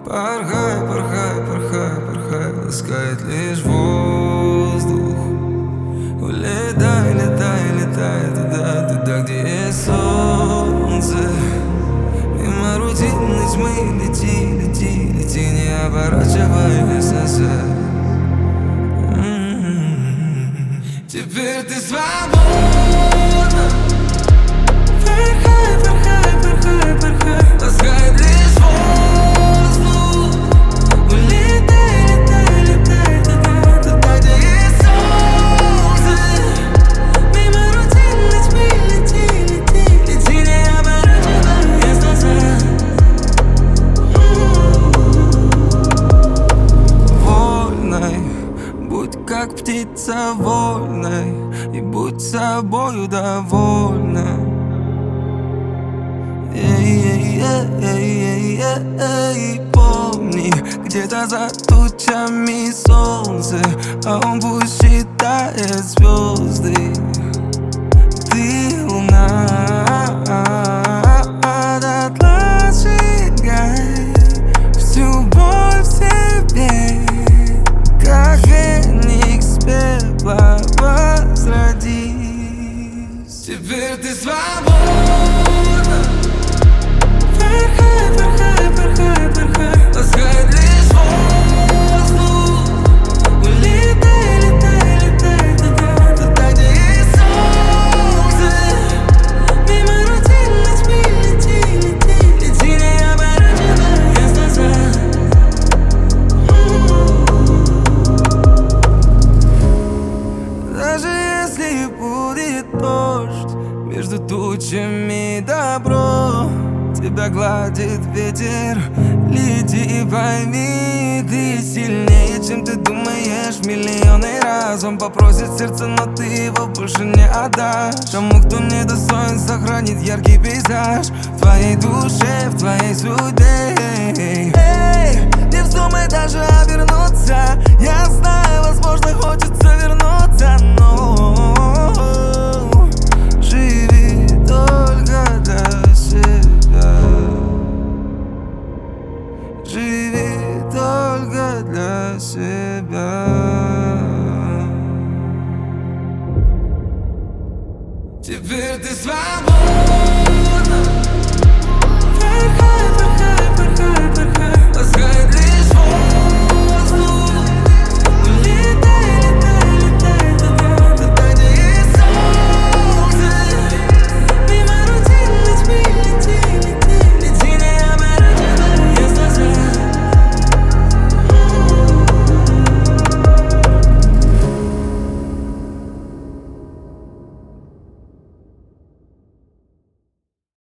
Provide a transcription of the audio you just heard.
Порхай, порхай, порхай, порхай, ласкает лишь воздух. Улетай, летай, летай туда, туда, где есть солнце. Мимо рутинной тьмы лети, лети, лети, не оборачиваясь назад. Теперь ты свободна. Порхай, порхай, порхай, порхай, ласкает лишь воздух. Улетай, летай, летай туда, туда, где есть солнце. Мимо рутинной тьмы лети, лети, лети, не оборачиваясь назад. Вольной, будь как птица вольной, и будь собою довольна. Эй, помни, где-то за тучами солнце, а он пусть считает звезды. Ты луна, дотла сжигай всю боль в себе, как феникс пепла возродись. Теперь ты свободна. Порхай, порхай, порхай, порхай, ласкает лишь воздух. Улетай, летай, летай туда, туда, где есть солнце. Мимо рутинной тьмы лети, лети, лети, не оборачиваясь назад. Даже если будет дождь, между тучами добро тебя гладит ветер. Лети и пойми, ты сильнее, чем ты думаешь. Миллионный раз он попросит сердце, но ты его больше не отдашь. Тому, кто не достоин, сохранит яркий пейзаж в твоей душе, в твоей судьбе. Эй, не вздумай даже обернуться. Я знаю, возможно, хочется вернуться, но живи только для себя. Живи только для себя. Теперь ты свободна.